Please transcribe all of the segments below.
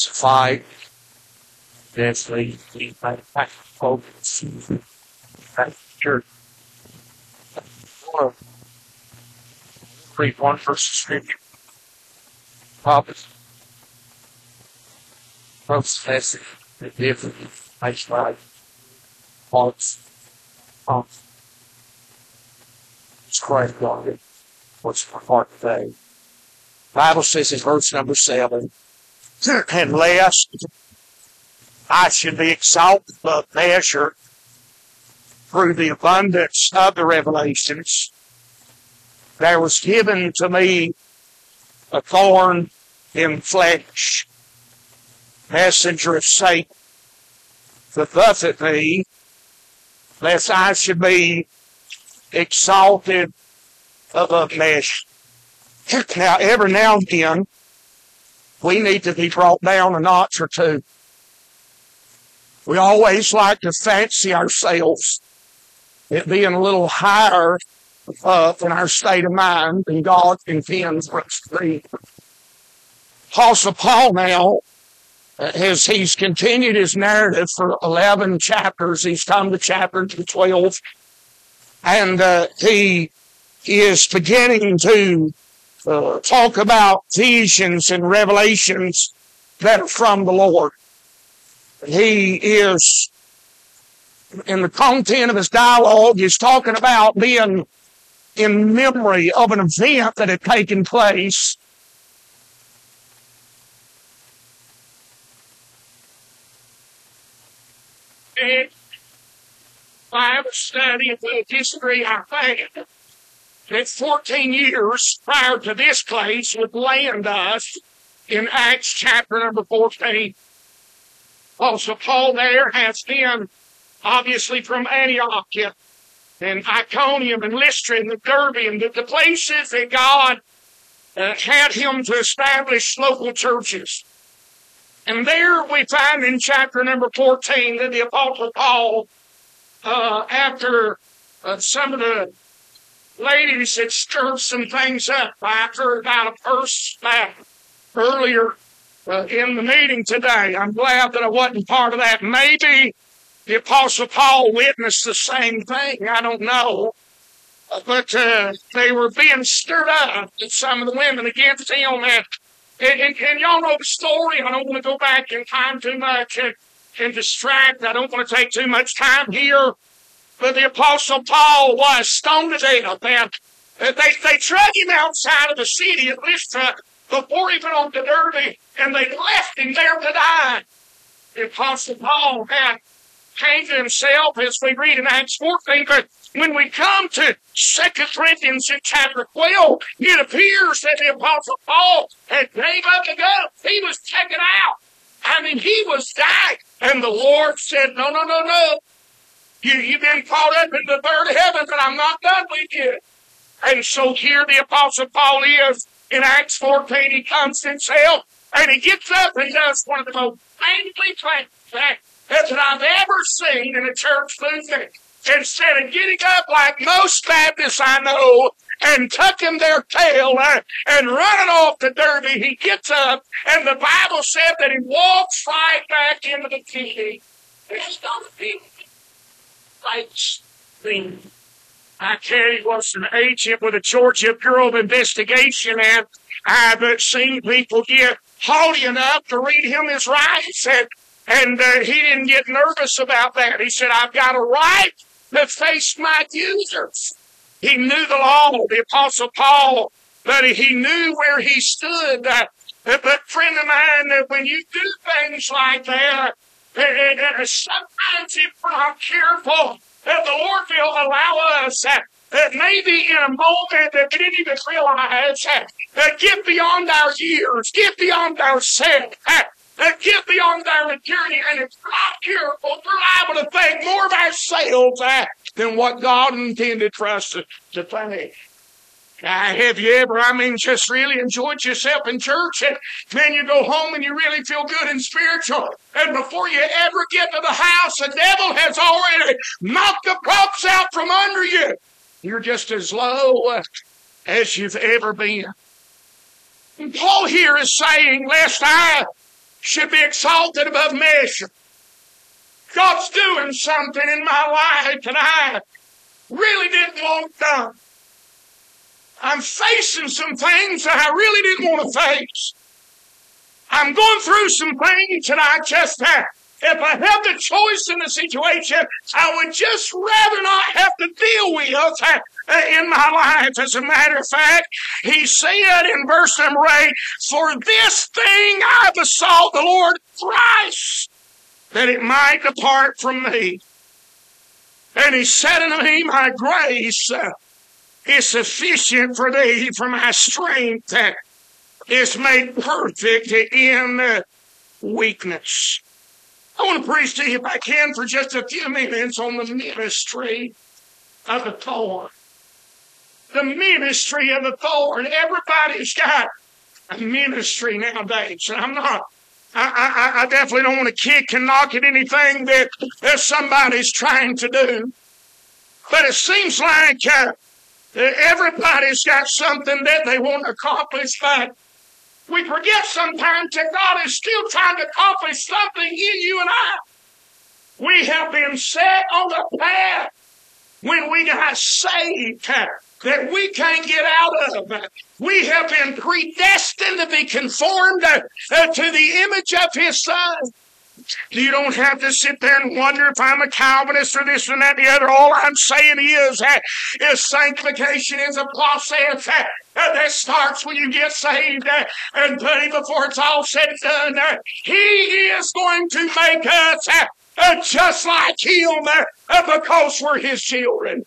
It's a fight. That's the focus. Sure. Read one verse of scripture. Prophets. Process the different makes life. Hearts. It's Christ God. What's my heart today? Bible says in verse number 7, and lest I should be exalted above measure through the abundance of the revelations, there was given to me a thorn in flesh, messenger of Satan, to buffet me, lest I should be exalted above measure. Now, every now and then, we need to be brought down a notch or two. We always like to fancy ourselves at being a little higher up in our state of mind than God intends for us to be. Apostle Paul now, as he's continued his narrative for 11 chapters, he's come to chapter 12, and he is beginning to talk about visions and revelations that are from the Lord. He is, in the content of his dialogue, he's talking about being in memory of an event that had taken place. And Bible study of the history I found that 14 years prior to this place would land us in Acts chapter number 14. Also, Paul there has been, obviously, from Antioch and Iconium and Lystra and Derbe and the places that God had him to establish local churches. And there we find in chapter number 14 that the Apostle Paul, after some of the ladies had stirred some things up. I heard about a verse back earlier in the meeting today. I'm glad that I wasn't part of that. Maybe the Apostle Paul witnessed the same thing. I don't know. But they were being stirred up, some of the women, against him. And y'all know the story. I don't want to go back in time too much and distract. I don't want to take too much time here. But the Apostle Paul was stoned to death. And they dragged him outside of the city at Lystra before he went on to Derbe, and they left him there to die. The Apostle Paul had came to himself, as we read in Acts 14, but when we come to 2 Corinthians in chapter 12, it appears that the Apostle Paul had gave up the ghost. He was taken out. I mean, he was dying. And the Lord said, no. You've been caught up in the third heaven, but I'm not done with you. And so here the Apostle Paul is in Acts 14. He comes to himself, and he gets up and does one of the most painfully things that I've ever seen in a church movement. Instead of getting up like most Baptists I know and tucking their tail and running off to Derbe, he gets up, and the Bible said that he walks right back into the city. There's no people. I tell you, was an agent with the Georgia Bureau of Investigation, and I've seen people get haughty enough to read him his rights, and he didn't get nervous about that. He said, I've got a right to face my accusers. He knew the law, the Apostle Paul, but he knew where he stood. But friend of mine, when you do things like that, sometimes if we're not careful, that the Lord will allow us that maybe in a moment that we didn't even realize that get beyond our years, get beyond ourselves, get beyond our maturity, and if we're not careful, we're liable to think more of ourselves than what God intended for us to think. Have you ever, just really enjoyed yourself in church, and then you go home and you really feel good and spiritual, and before you ever get to the house, the devil has already knocked the props out from under you. You're just as low as you've ever been. And Paul here is saying, lest I should be exalted above measure. God's doing something in my life that I really didn't want done. I'm facing some things that I really didn't want to face. I'm going through some things that I just have. If I have the choice in the situation, I would just rather not have to deal with in my life. As a matter of fact, he said in verse number 8, for this thing I besought the Lord thrice, that it might depart from me. And he said unto me, my grace is sufficient for thee, for my strength is made perfect in weakness. I want to preach to you, if I can, for just a few minutes on the ministry of the thorn. The ministry of the thorn. Everybody's got a ministry nowadays. And I definitely don't want to kick and knock at anything that somebody's trying to do. But it seems like everybody's got something that they want to accomplish, but we forget sometimes that God is still trying to accomplish something in you and I. We have been set on a path when we got saved that we can't get out of. We have been predestined to be conformed to the image of His Son. You don't have to sit there and wonder if I'm a Calvinist or this and that and the other. All I'm saying is sanctification is a process that starts when you get saved. And buddy, before it's all said and done, He is going to make us just like Him because we're His children.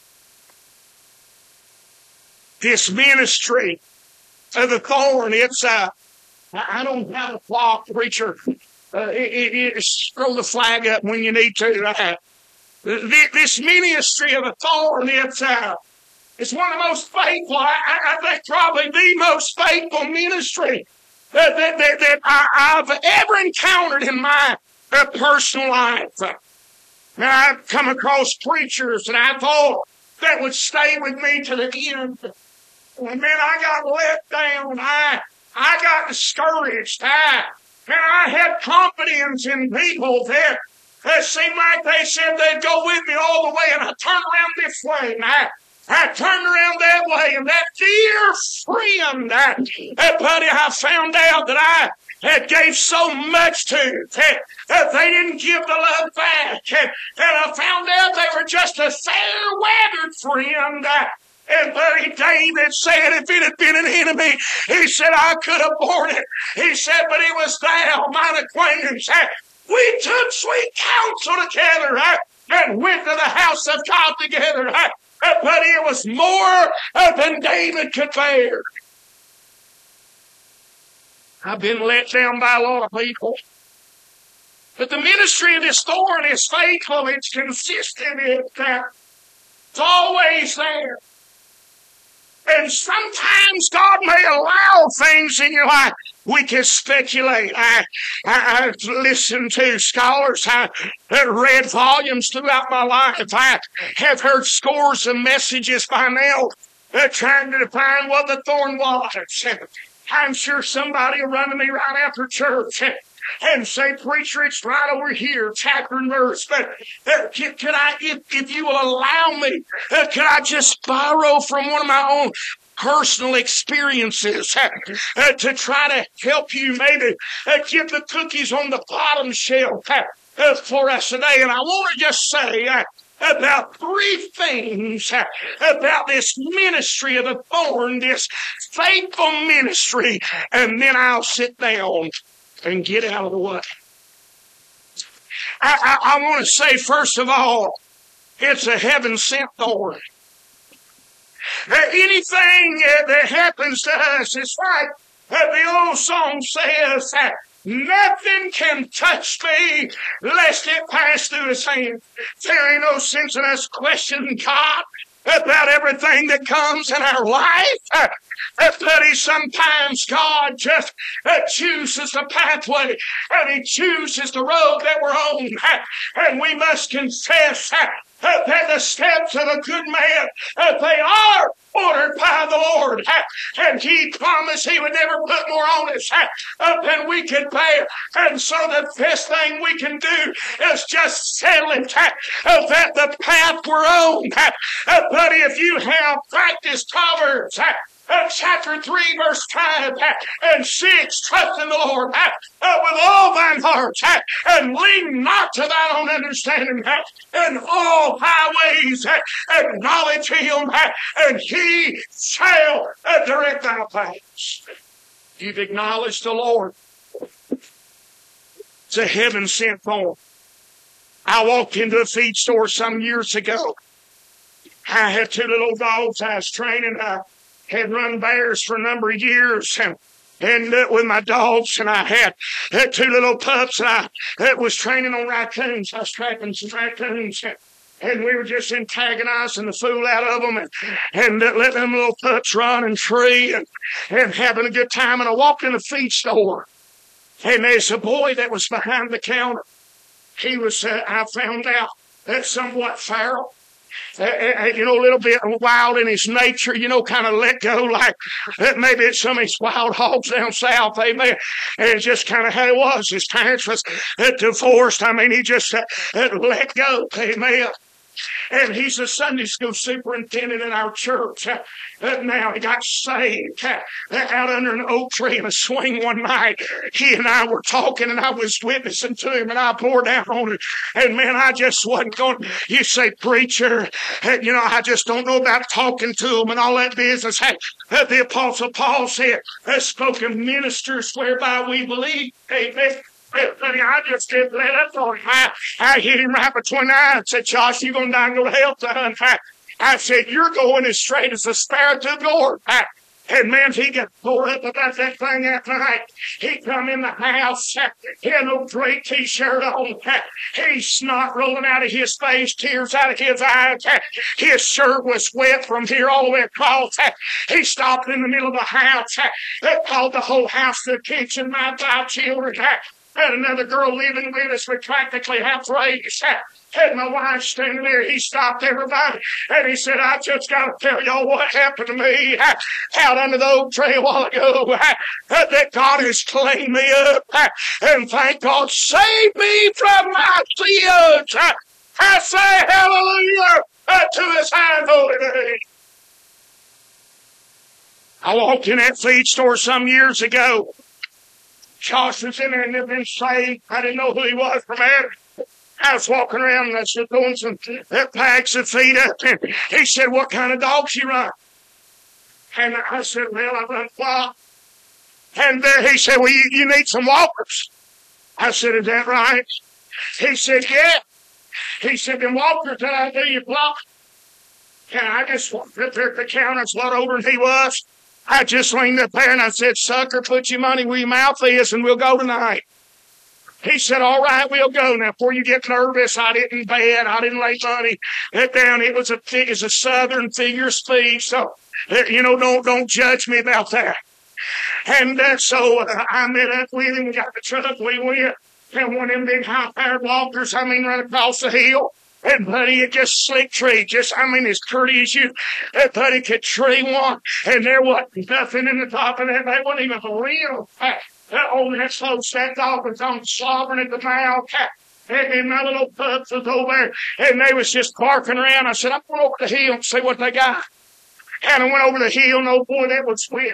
This ministry of the thorn, it's I don't have a flock, preacher. Throw the flag up when you need to. This ministry of the thorn, it's one of the most faithful, I think probably the most faithful ministry that I've ever encountered in my personal life. Now, I've come across preachers that I thought that would stay with me to the end. And then I got let down. I got discouraged. And I had confidence in people that seemed like they said they'd go with me all the way, and I turned around this way, and I turned around that way, and that dear friend, that buddy I found out that I had gave so much to, that they didn't give the love back, and I found out they were just a fair-weathered friend. And buddy David said if it had been an enemy, he said, I could have borne it. He said, but it was thou, mine acquaintance. We took sweet counsel together and went to the house of God together. Buddy, it was more than David could bear. I've been let down by a lot of people. But the ministry of this thorn is faithful. It's consistent. It's always there. And sometimes God may allow things in your life. We can speculate. I've listened to scholars. I've read volumes throughout my life. I have heard scores of messages by now trying to define what the thorn was. I'm sure somebody will run to me right after church and say, preacher, it's right over here, chapter and verse. But can I, if you will allow me, can I just borrow from one of my own personal experiences to try to help you maybe get the cookies on the bottom shelf for us today? And I want to just say about three things about this ministry of the thorn, this faithful ministry, and then I'll sit down and get out of the way. I want to say, first of all, it's a heaven-sent thorn. Anything that happens to us, it's like the old song says, nothing can touch me lest it pass through His hand. There ain't no sense in us questioning God about everything that comes in our life. But sometimes God just chooses the pathway, and He chooses the road that we're on. And we must confess That the steps of a good man, they are ordered by the Lord. And He promised He would never put more on us than we could bear. And so the best thing we can do is just settle it that the path we're on. But if you have practiced Proverbs, chapter 3, verse 5 and 6, trust in the Lord with all thine heart and lean not to thine own understanding. In all highways acknowledge Him, and He shall direct thy paths. You've acknowledged the Lord. It's a heaven sent form. I walked into a feed store some years ago. I had two little dogs I was training. I had run bears for a number of years and with my dogs, and I had two little pups and I was training on raccoons. I was trapping some raccoons, and we were just antagonizing the fool out of them and letting them little pups run and tree and having a good time. And I walked in a feed store, and there's a boy that was behind the counter. He was, I found out, somewhat feral. A little bit wild in his nature, kind of let go like maybe it's some of his wild hogs down south, amen. And it's just kind of how it was. His parents was divorced. He just let go, amen. And he's a Sunday school superintendent in our church. Now he got saved out under an oak tree in a swing one night. He and I were talking, and I was witnessing to him, and I poured down on him. And man, I just wasn't going. You say, preacher, I just don't know about talking to him and all that business. Hey, the Apostle Paul said, spoken ministers whereby we believe. Amen. Honey, I just didn't let up on him. I hit him right between the eyes and said, Josh, you're going to die and go to hell, son. I said, you're going as straight as a sparrow to the Lord. And man, he got tore up about that thing that night. He come in the house. He had no great T-shirt on. His snot rolling out of his face, tears out of his eyes. His shirt was wet from here all the way across. He stopped in the middle of the house. Called the whole house to the kitchen, my 5 children. Had another girl living with us. We practically half raised. Had my wife standing there. He stopped everybody. And he said, I just got to tell y'all what happened to me out under the oak tree a while ago. That God has cleaned me up. And thank God, saved me from my sins. I say hallelujah to His high and holy name. I walked in that feed store some years ago. Josh was in there and had been saved. I didn't know who he was from Adam. I was walking around and I was throwing some packs of feed up. And he said, what kind of dogs you run? And I said, well, I run flock. And he said, well, you need some walkers. I said, is that right? He said, yeah. He said, then walkers that I do you flock. And I just walked up there at the counter. It's a lot older than he was. I just leaned up there and I said, sucker, put your money where your mouth is and we'll go tonight. He said, all right, we'll go. Now, before you get nervous, I didn't bet. I didn't lay money down. It was a southern figure of speech. So, don't judge me about that. And so I met up with him, got the truck, we went. And one of them big high-powered walkers, right across the hill. And buddy, it just slick tree. As curly as you. That buddy could tree one. And there wasn't nothing in the top of that. They wasn't even a real. That slow that dog was on slobbering at the mouth. And my little pups was over there. And they was just barking around. I said, I'm going over the hill and see what they got. And I went over the hill. And oh boy, that was sweet.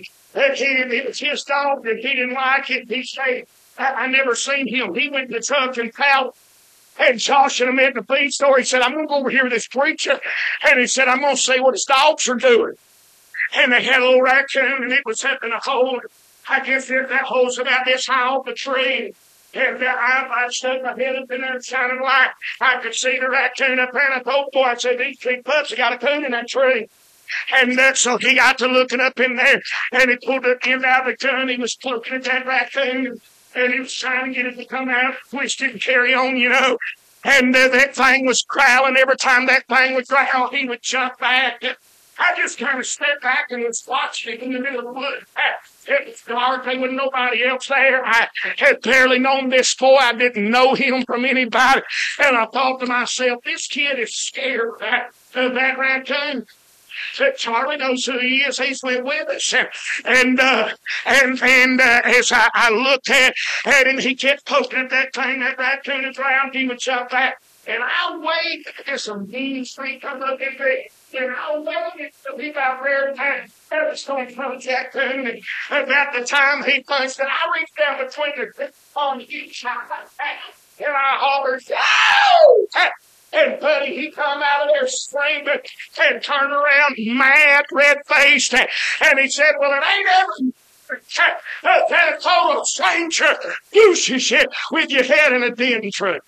It was his dog that he didn't like it. He said, I never seen him. He went to the truck and paddled. And Josh and I met in the feed store. He said, I'm going to go over here with this preacher. And he said, I'm going to see what his dogs are doing. And they had a little raccoon, and it was up in a hole. I guess that hole's about this high off the tree. And I stuck my head up in there and shining light. I could see the raccoon up there, and I thought, boy, I said, these big pups have got a coon in that tree. And so he got to looking up in there, and he pulled the end out of the coon. He was looking at that raccoon. And he was trying to get it to come out, twist it and carry on, And that thing was growling. Every time that thing would growl, he would jump back. I just kind of stepped back and was watching it in the middle of the woods. It was dark. There was nobody else there. I had barely known this boy. I didn't know him from anybody. And I thought to myself, this kid is scared of that raccoon. Said Charlie knows who he is. He's been with us, and as I looked at him, he kept poking at that thing. That raccoon is around. He would jump back, and I waited as some mean street come up at me, and I waited to be about rare time. I was going to punch that thing, and about the time he punched it, I reached down between the on each side, and I hollered, "Ow!" And Buddy, he come out of there screaming and turned around mad, red-faced, and he said, well, it ain't ever that a total stranger uses it with your head in a den truck.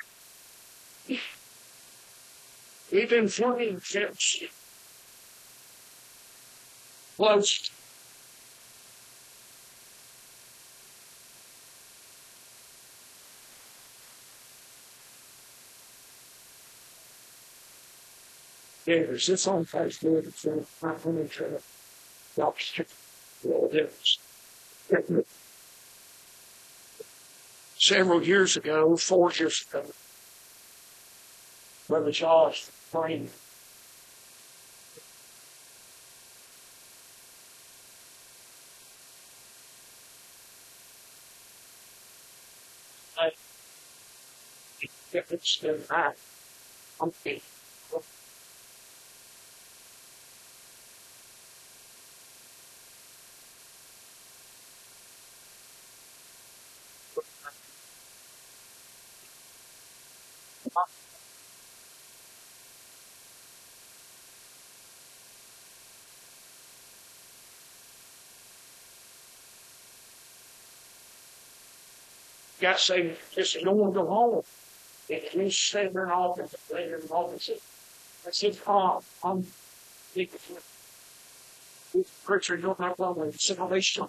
We've been flying since close. There's this on Facebook. It's not going to several years ago, 4 years ago, Brother Josh praying. It's been back. I'm thinking. Got to say, just don't want to go home. If you stay there in office, later in office, I said, I'm big. Preacher, don't have problem. Salvation.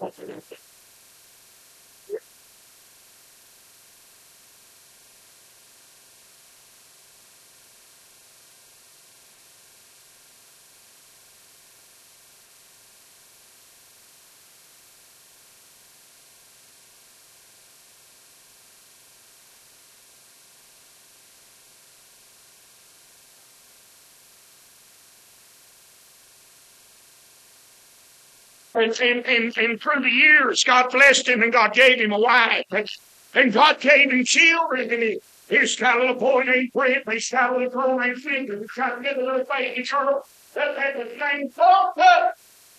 And through the years, God blessed him and God gave him a wife. And God gave him children. And he's got a little boy named Brent. And he's got a little girl named Finger. He's got a little baby girl that had the name Falta.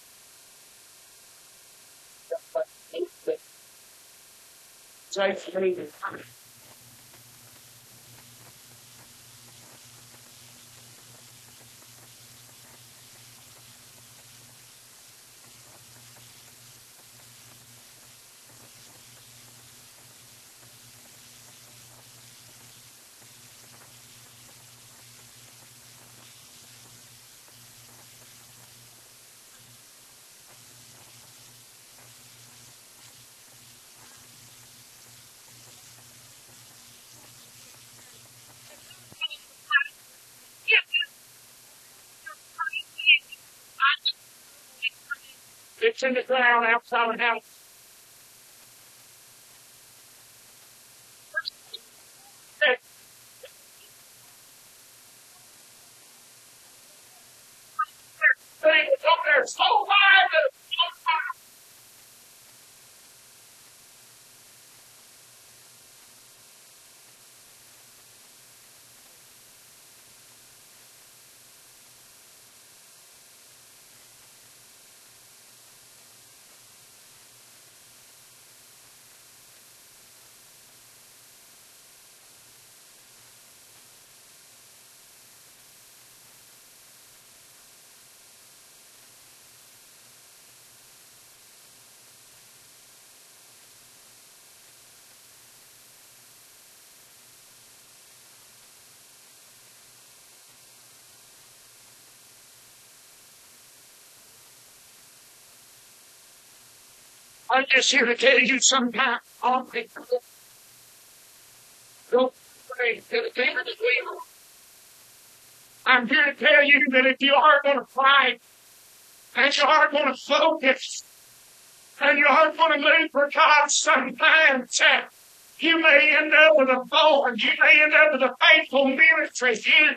Say, it's in the ground outside the house. It's up there so high that it's so high. I'm just here to tell you sometime. Don't pray to the king of the queen. I'm here to tell you that if you are going to fight and you aren't going to focus, and you aren't going to move for God sometimes, you may end up with a thorn. You may end up with a faithful ministry.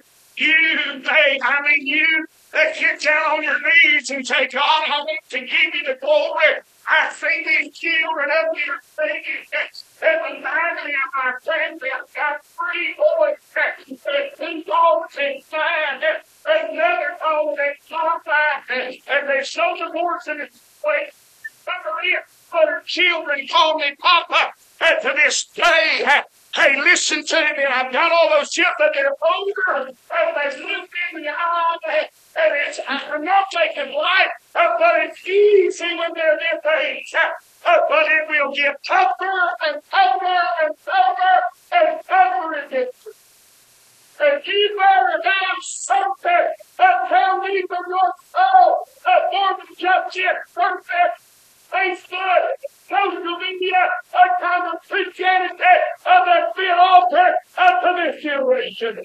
You get down on your knees and say, God, I want to give you the glory. I see these children up here singing. It reminds me of my family. I've got 3 boys and 2 daughters inside. And another daughter that's outside. And they're so divorced in this place. But her children call me Papa. And to this day, hey, listen to me. I've got all those children, but they're older. And they look in the eye. And I'm not taking light, but it's easy when they're this age. But it will get tougher and tougher and tougher and tougher again. And you better have something that tells me from your soul more than just yet perfect. Facebook, social media, a kind of Christianity that's been altered to this generation.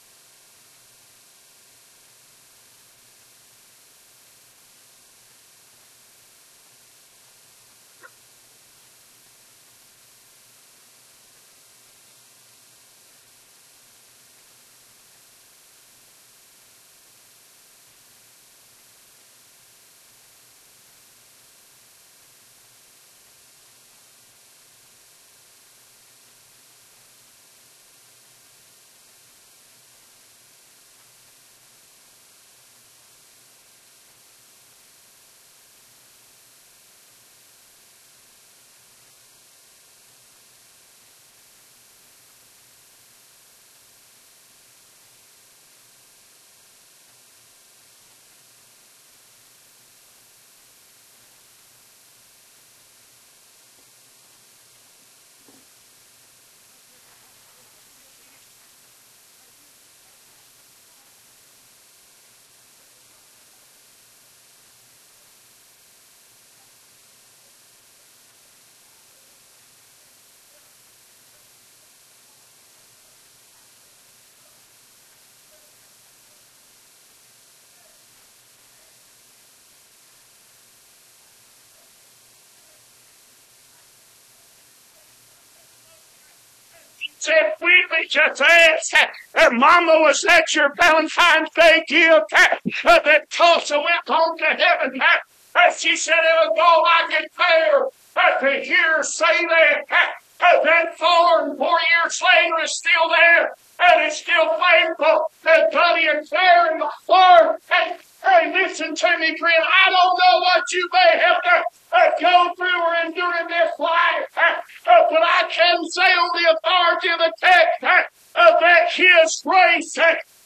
Said, we just asked, Mama, was that your Valentine's Day gift that Tulsa went home to heaven? She said, it'll go like it there to hear her say that. That thorn 4 years later is still there, and it's still faithful. That Buddy and Claire in the farm. Hey, listen to me, friend. I don't know what you may have to go through or endure in this life, but I can say on the authority of the text that His grace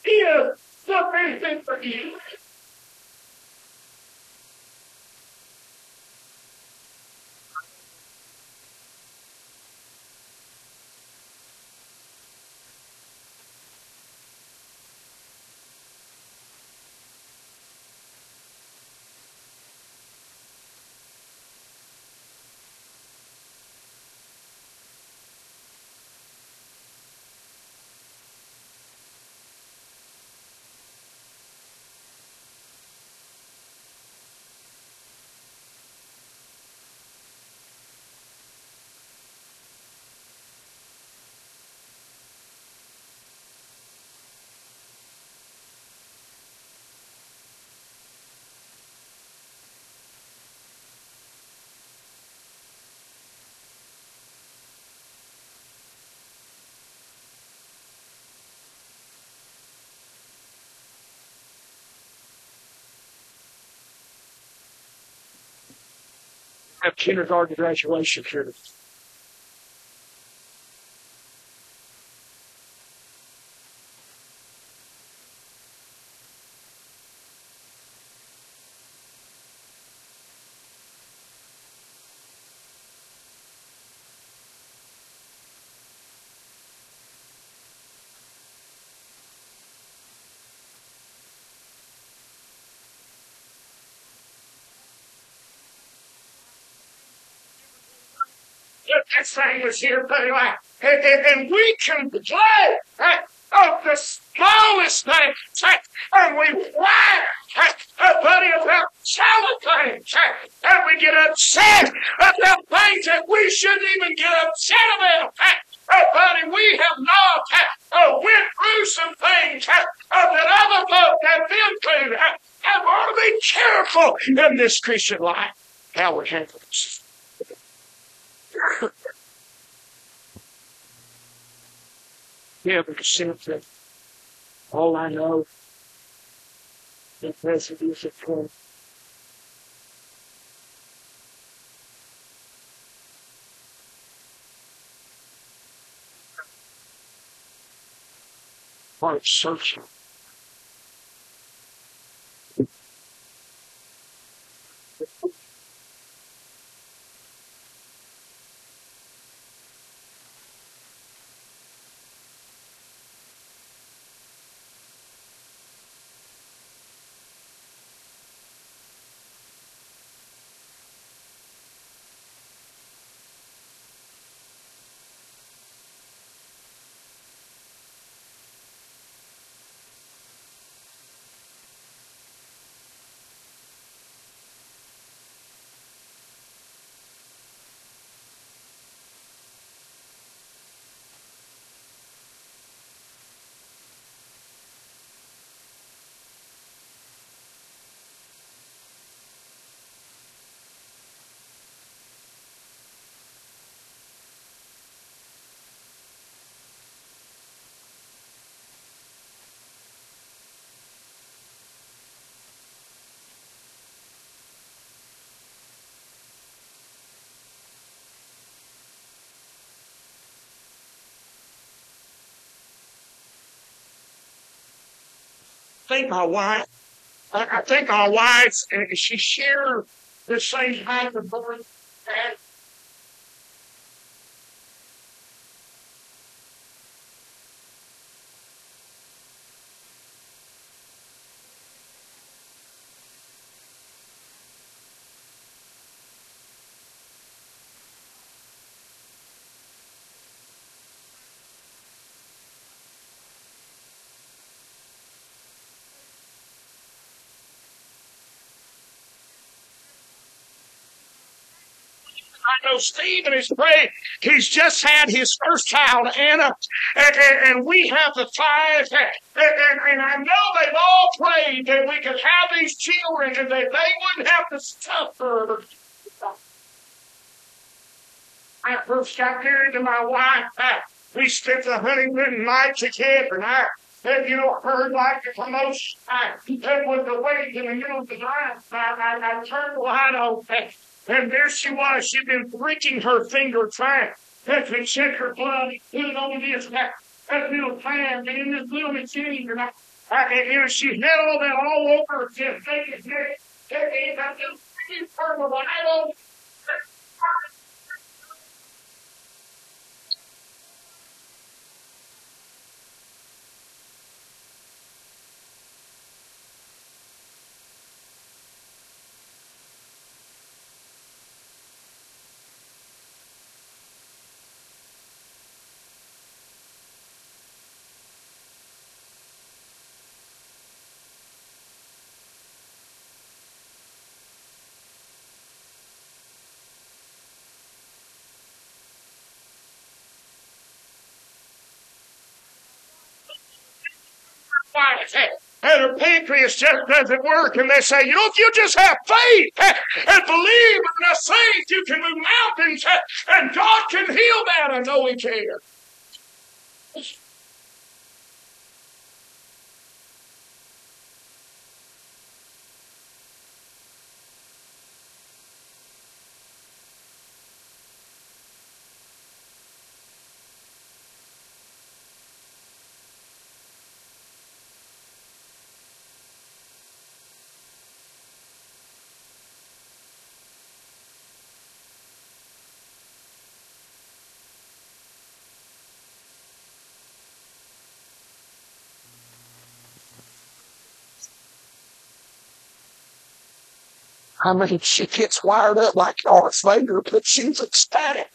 is sufficient for you. Have kindergarten graduation here. That thing was here, buddy, and we can play of the smallest things, and we laugh buddy, about salad things. And we get upset about things that we shouldn't even get upset about. Buddy, we have not went through some things that other folks have been through. And we ought to be careful in this Christian life how we handle this. Yeah, but simply, all I know is residue of prayer. Heart searching. I think my wife, she shared the same type of birth. I know Stephen is praying. He's just had his first child, Anna, and we have the five. And I know they've all prayed that we could have these children and that they wouldn't have to suffer. I first got married to my wife. We spent the honeymoon night together, and I heard like a commotion. That was the wait in the middle of the drive. I turned the light open. And there she was. She'd been pricking her finger trying to check her blood. It was on that little pan in this little machine. And she had all that all over her chest. I just turned the light on. And her pancreas just doesn't work. And they say, if you just have faith and believe in the faith, you can move mountains and God can heal that. I know He can. I mean, she gets wired up like Darth Vader, but she's ecstatic.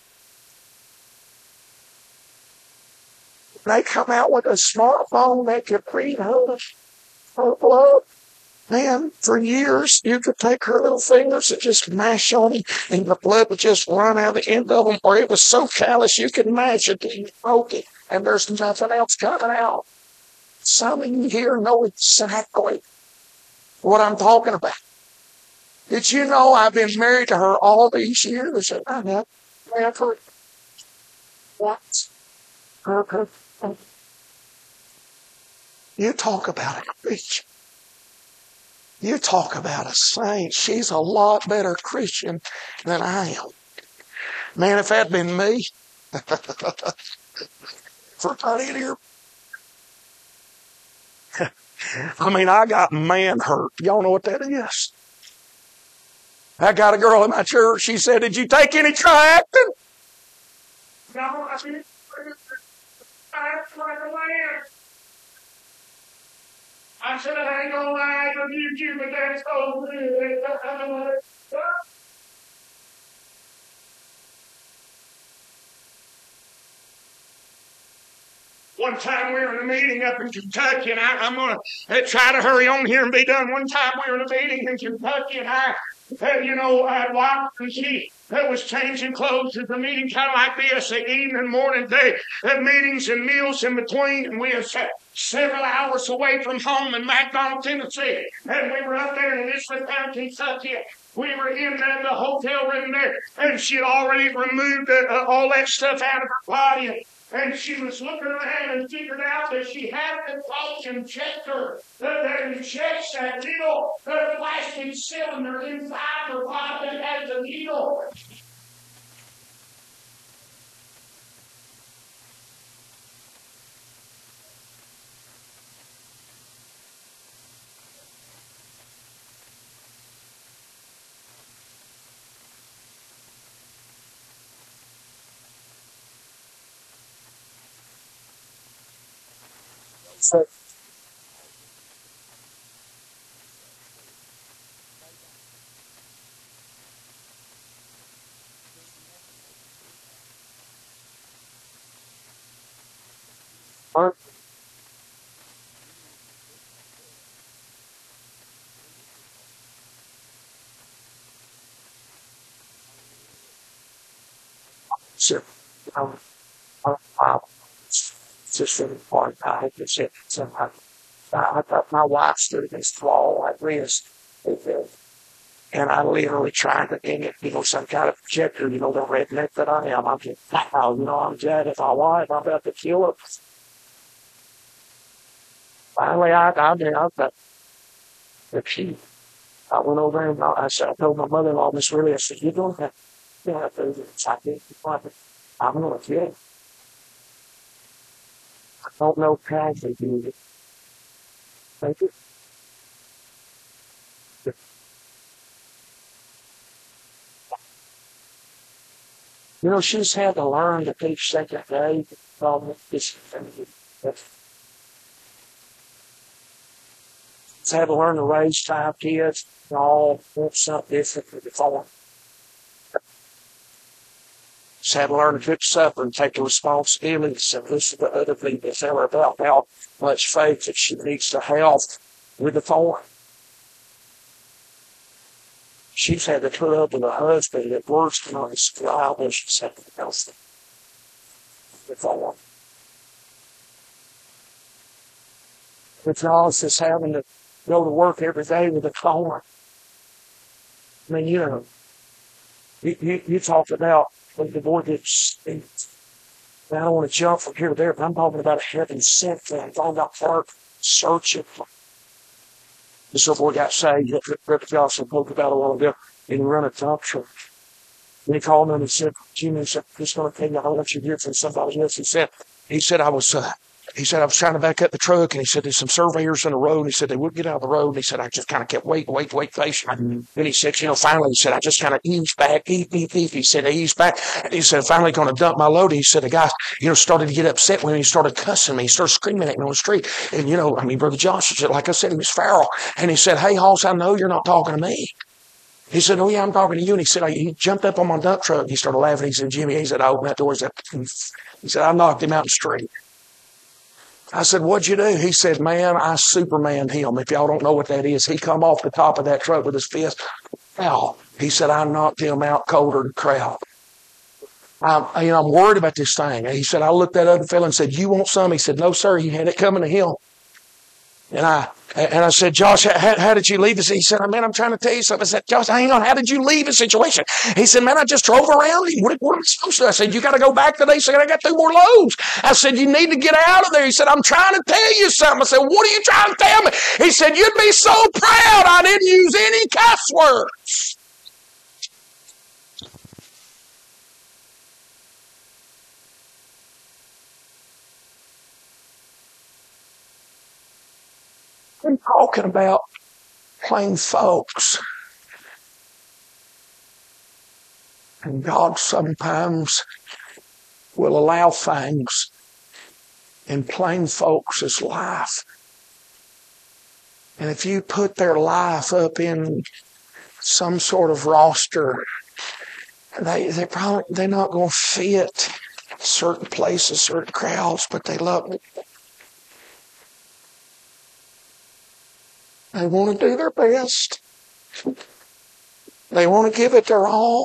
They come out with a smartphone that can read her blood. Man, for years, you could take her little fingers and just mash on them, and the blood would just run out the end of them, or it was so callous you could mash it and you broke it, and there's nothing else coming out. Some of you here know exactly what I'm talking about. Did you know I've been married to her all these years, and I have never once heard her. You talk about a preacher. You talk about a saint. She's a lot better Christian than I am. Man, if that'd been me, for here. I mean, I got man hurt. Y'all know what that is? I got a girl in my church. She said, "Did you take any Triactin?" No, I didn't. I said, "I ain't gonna lie to you, but that's so good." One time we were in a meeting up in Kentucky, and I'm going to try to hurry on here and be done. One time we were in a meeting in Kentucky, and I watched and she was changing clothes at the meeting, kind of like this, the evening, morning, day, meetings and meals in between, and we were several hours away from home in McDonald, Tennessee, and we were up there in Elizabeth County, Kentucky. We were in the hotel room there, and she had already removed all that stuff out of her body. And she was looking around and figured out that she had the cloak and checked her. And checks that little plastic cylinder inside her body that has a needle. So, so, um, just really hard. I had to say somehow. I thought my wife stood against the wall like this. And I literally tried to think it, some kind of projector, the redneck that I am. I'm just, I'm dead. If I wife, I'm about to kill her. Finally, I got the key. I went over and I told my mother-in-law, Miss Willie, I said, "You don't have to do this. I'm going to kill you. I don't know how they do it. Thank you." She's had to learn to teach second grade. She's had to learn to raise 5 kids. All something different before. She's had to learn to cook supper and take the responsibilities and listen to other people tell her about how much faith that she needs to have with the farm. She's had to put up with a husband that works on his job and she's had to help the farm. But y'all just having to go to work every day with a farm. I mean, you talked about when the boy gets. I don't want to jump from here to there, but I'm talking about a heaven sent thing. I'm talking about heart searching. This little boy got saved that Rick Johnson spoke about a while ago, and he ran a dump truck. And he called me and he said, "Jimmy," he said, "Just going to tell you how much you hear from somebody else." He said, I was trying to back up the truck, and he said, "There's some surveyors in the road." And he said, "They wouldn't get out of the road." And he said, "I just kind of kept waiting patient." And he said, finally, he said, "I just kind of eased back, beep. He said, "I eased back." And he said, "Finally going to dump my load." And he said, "The guy, started to get upset when he started cussing me. He started screaming at me on the street." And, Brother Josh, like I said, he was feral. And he said, "Hey, Hoss, I know you're not talking to me." He said, "Oh, yeah, I'm talking to you." And he said, he jumped up on my dump truck. And he started laughing. He said, "Jimmy," he said, "I opened that door." He said, "I knocked him out in the street." I said, what'd you do? He said, man, I Supermaned him. If y'all don't know what that is, he come off the top of that truck with his fist. Ow. He said, I knocked him out colder than crowd. I'm worried about this thing. And he said, I looked at that other fellow and said, you want some? He said, no, sir. He had it coming to him. And I said, Josh, how did you leave this? He said, man, I'm trying to tell you something. I said, Josh, hang on. How did you leave the situation? He said, man, I just drove around him. What am I supposed to do? I said, you got to go back today. He said, I got 2 more loads. I said, you need to get out of there. He said, I'm trying to tell you something. I said, what are you trying to tell me? He said, you'd be so proud I didn't use any cuss words. I'm talking about plain folks. And God sometimes will allow things in plain folks' life. And if you put their life up in some sort of roster, they're not going to fit certain places, certain crowds, but they love it. They want to do their best. They want to give it their all.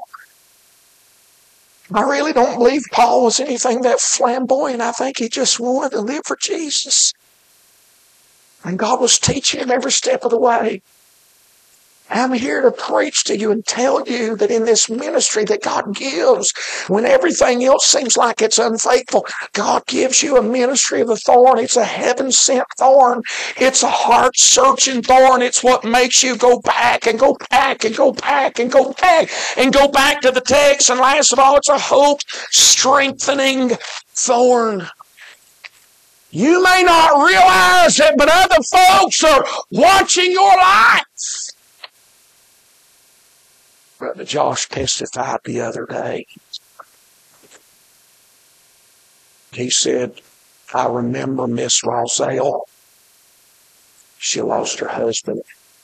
I really don't believe Paul was anything that flamboyant. I think he just wanted to live for Jesus. And God was teaching him every step of the way. I'm here to preach to you and tell you that in this ministry that God gives, when everything else seems like it's unfaithful, God gives you a ministry of the thorn. It's a heaven-sent thorn. It's a heart-searching thorn. It's what makes you go back and go back and go back and go back and go back to the text. And last of all, it's a hope-strengthening thorn. You may not realize it, but other folks are watching your life. Brother Josh testified the other day. He said, I remember Miss Roselle. She lost her husband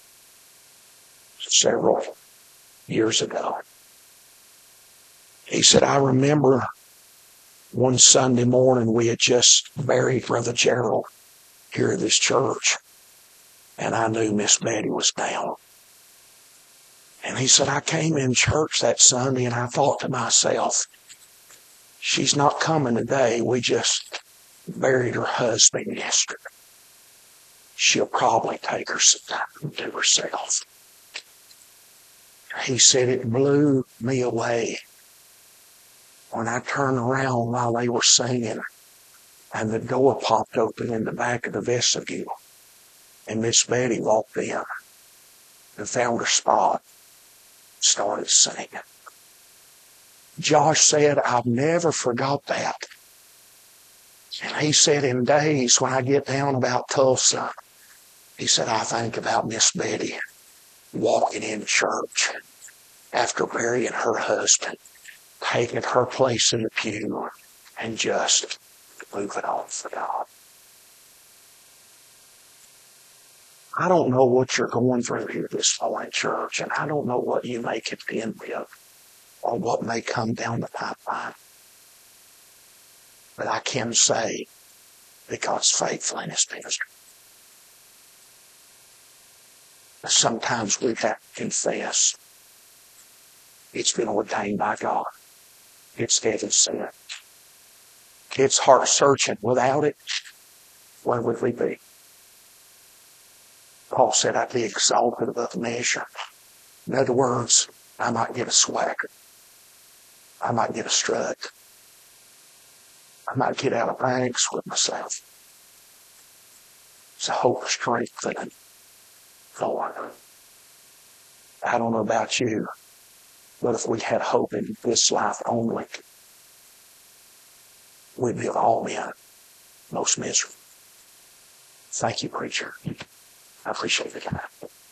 several years ago. He said, I remember one Sunday morning we had just buried Brother Gerald here at this church. And I knew Miss Betty was down. And he said, I came in church that Sunday and I thought to myself, she's not coming today. We just buried her husband yesterday. She'll probably take her some time to herself. He said, it blew me away when I turned around while they were singing and the door popped open in the back of the vestibule and Miss Betty walked in and found her spot. Started singing. Josh said, I've never forgot that. And he said, in days when I get down about Tulsa, he said, I think about Miss Betty walking in church after burying her husband, taking her place in the pew, and just moving on for God. I don't know what you're going through here this morning, church, and I don't know what you may contend with or what may come down the pipeline. But I can say, because faithful in His ministry. Sometimes we have to confess it's been ordained by God. It's heaven sent. It's heart searching. Without it, where would we be? Paul said, I'd be exalted above measure. In other words, I might get a swagger. I might get a strut. I might get out of banks with myself. It's a hope strengthening thorn. I don't know about you, but if we had hope in this life only, we'd be of all men most miserable. Thank you, preacher. I appreciate the time.